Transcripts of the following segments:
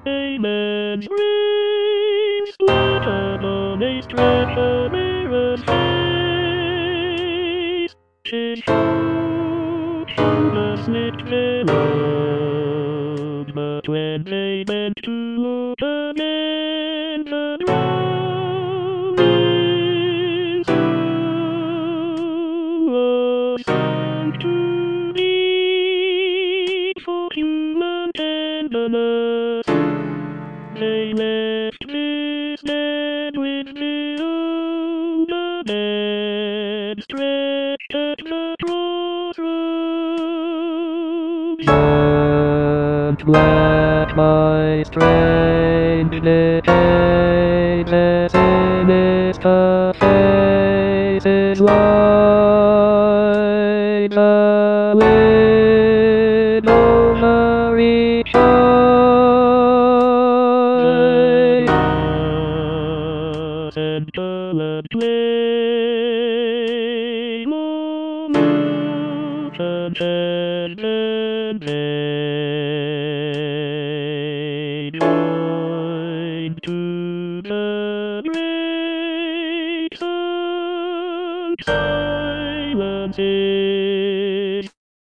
A man's dreams flatter on a stretch of mirror's face. His shoeless knit their road, but when they bent to look again, the drowning soul was sunk too deep for human tenderness. They left this dead with the older dead, stretched at the crossroads. And black my strange decades, sinister faces lie the lid over each eye. And colored flame on mountains and they joined to the great sunk silences.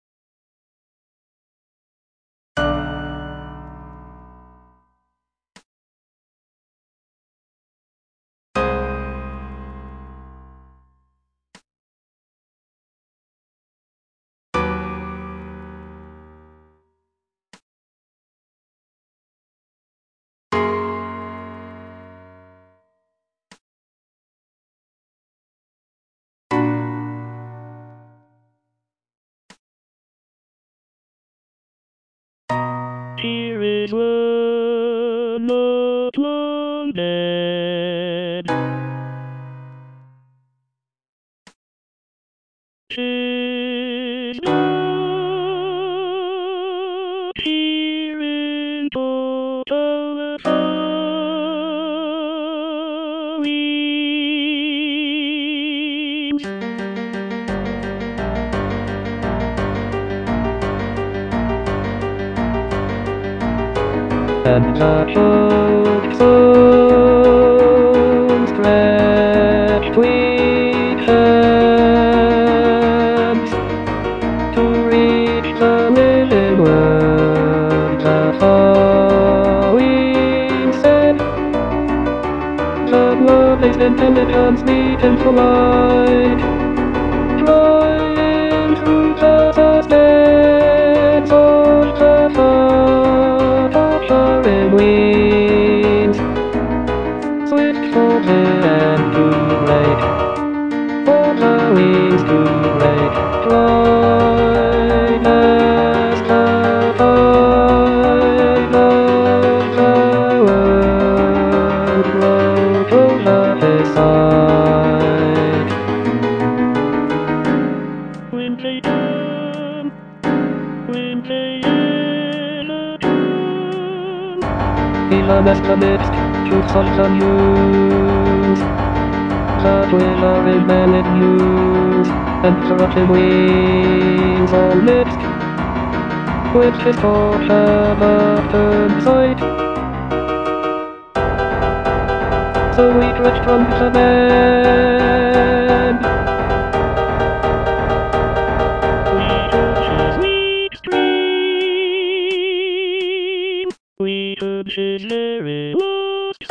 Here is one not long dead. 'Tis not here in total weeds. And the choked souls stretched between hands to reach the living word. The following said, the blood-laced intelligence meet and collide, flying through the suspense of the fluttering wings. Swift folded and too late, for the wings too late, flight as the tide of the world broke over his side. When they come, when they in the midst, truths unused, the quivering melon news, and corrupted wings all mixed, with his torch and turned sight. So we stretched from the man. We touched his weak stream. We touched his very lost